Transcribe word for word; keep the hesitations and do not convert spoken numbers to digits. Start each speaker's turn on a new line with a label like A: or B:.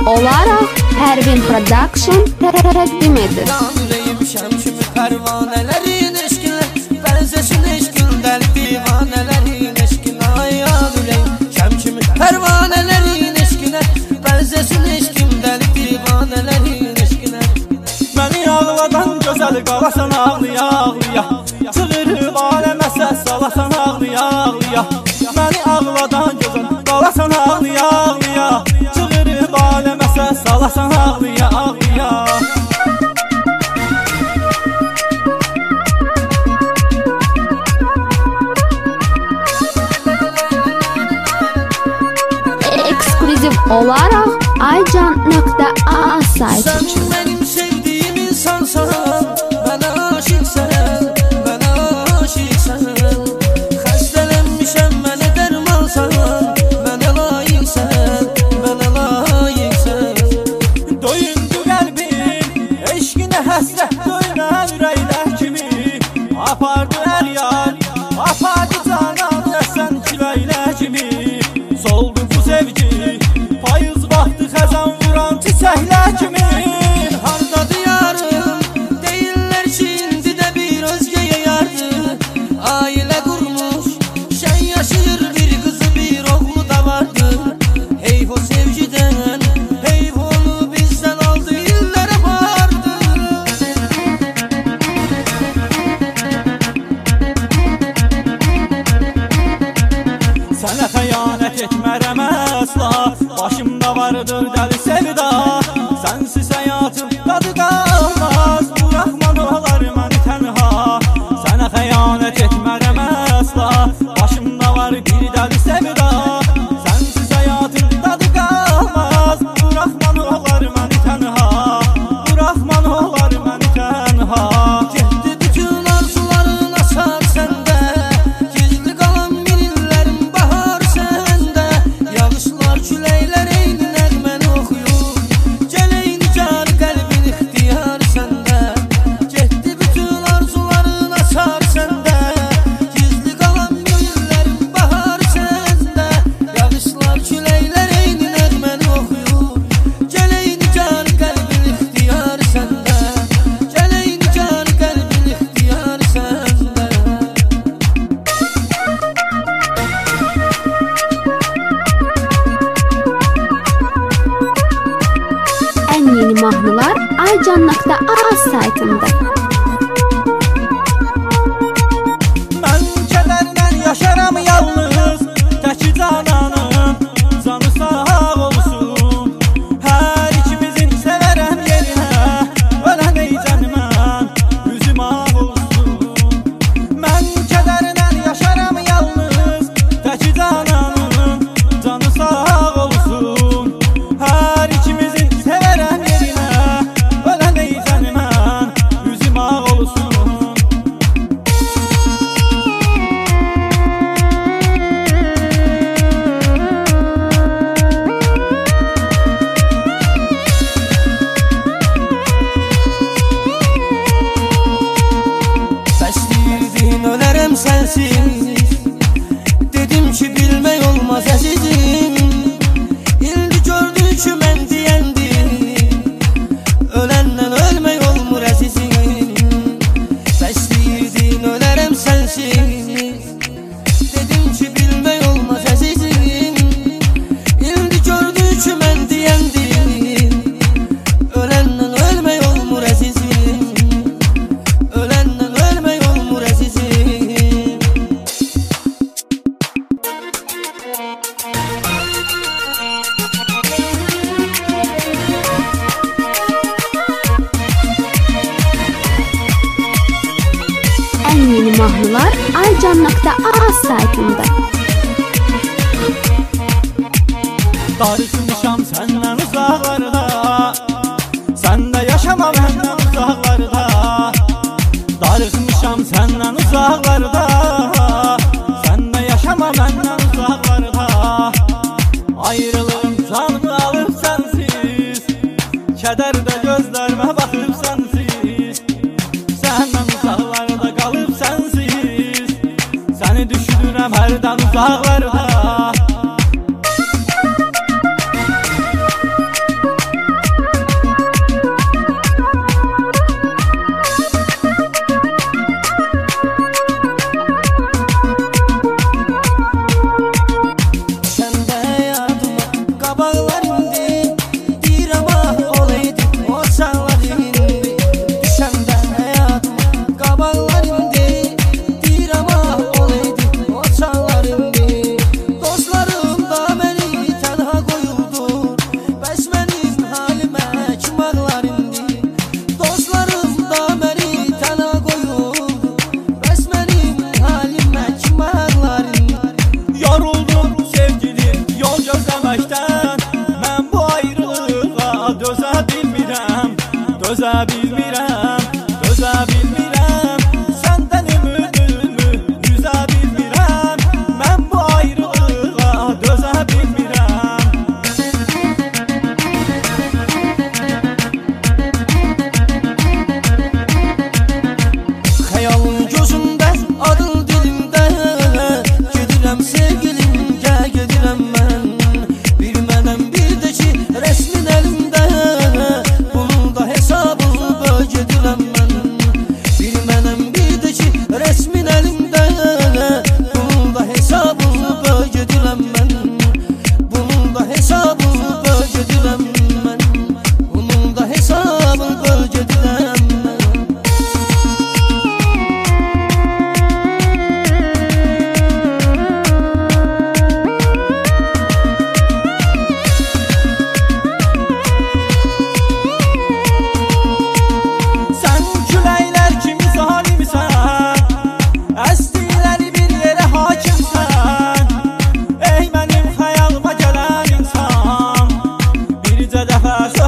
A: olaraq Pərvin Production təqdim edir.
B: Yanırayım şəm kimi pərvanələrin eşkinə, bənzəsin eşkin dəli divanələrin eşkinə. Yanırayım şəm kimi pərvanələrin eşkinə, bənzəsin eşkin dəli divanələrin eşkinə.
C: Məni ağladan gözəl qalasan ağlıya ağlıya, çığırıb aləmə səs salasan ağlıya ağlıya. Məni ağladan gözəl qalasan ağlıya ağlıya, çığırıb aləmə səs salasan ağlıya ağlıya.
A: Eksklüziv olaraq aycan nöqtə a saytı
B: Sən
A: üçün.
B: mənim sevdiyim insansan, mənə aşıqsən, mənə aşıqsən. Xəstələnmişəm, mənə dərmansan, mənə layiqsən, mənə layiqsən.
C: Doyundu qəlbim, eşqinə həsrət döynən ürəklər kimi. Apardı əryar, apardı cananı sən küləklər kimi. Soldu bu sevgi, payız vaxtı xəzan vuran çiçəklər kimi.
B: Hardadır yarım, deyirlər ki, indi də bir özgəyə yardı. Ailə qurmuş, şən yaşayır, bir qızı bir oğlu da vardı. Heyf o sevgidən, heyf onu bizdən aldı, illər apardı.
C: Sənə xəyanət etmərəm əsla, başımda vardır dəli sevda. Sənsiz həyatım dadı qalmaz, buraxman olar məni tənha. Sənə xəyanət etmərəm əsla, başımda var bir dəli sevda. Sənsiz həyatım dadı qalmaz, buraxman olar məni tənha. Buraxman olar məni tənha.
B: Getdi bütün arzuların asar səndə, gizli qalan bir illərin bahar səndə. Yağışlar, küləklər eyni nəğməni oxuyur, gələk nicar qəlbin ixtiyar səndə. Getdi bütün arzuların asar səndə, gizli qalan bir illərin bahar səndə. Yağışlar, küləklər eyni nəğməni oxuyur, gələk nicar qəlbin ixtiyar səndə. Gələk nicar qəlbin ixtiyar səndə.
A: Ən yeni mahnılar aycan nöqtə a saytında.
C: Mən kədərlə yaşaram yalnız, təki cananın canı sağ olsun. Hər ikimizin sevərəm yerinə, ölən eycən mən, üzüm ağ olsun. Mən kədərlə yaşaram yalnız, təki cananın canı sağ olsun. Hər ikimizin sevərəm yerinə, ölən eycən mən, üzüm ağ olsun.
B: Bəsliyirdin, ölərəm sənsiz. Dedim ki, bilmək olmaz əzizim. İndi gördün ki, mən deyəndim, öləndən ölmək olmur əzizim. Bəsliyirdin, ölərəm sənsiz. Dedim ki, bilmək olmaz əzizim. İndi gördün ki, mən deyəndim, öləndən ölmək olmur əzizim. Öləndən ölmək olmur əzizim.
A: Ən yeni mahnılar aycan nöqtə a saytında.
C: Darıxmışam səndən uzaqlarda, sən də yaşama məndən uzaqlarda. Darıxmışam səndən uzaqlarda, sən də yaşama məndən uzaqlarda. Ayrılığım canımı alıb sənsiz, kədərdə gözlərimə baxıb sənsiz. Səndən uzaqlarda qalıb sənsiz, səni düşünürəm hərdən uzaqlarda. bilmirəm, dözə bilmirəm. Səndən ümidimi üzə bilmirəm. Mən bu ayrılığa dözə bilmirəm.
B: Xəyalın gözümdə, adın dilimdə, gedirəm sevgilim, gəl gedirəm mən. Bir mənəm, bir də ki, rəsmin əlimdə, bunun da hesabını böl gedirəm mən. Bir mənəm, bir də ki, rəsmin əlimdə, bunun da hesabını böl gedirəm mən. Bunun da hesabını böl gedirəm mən. Bunun da hesabını böl gedirəm mən.
C: Sən küləklər kimi zalimsən, əsdiləri bir yerə hakimsən. Ey mənim xəyalıma gələn insan, bircə dəfə söz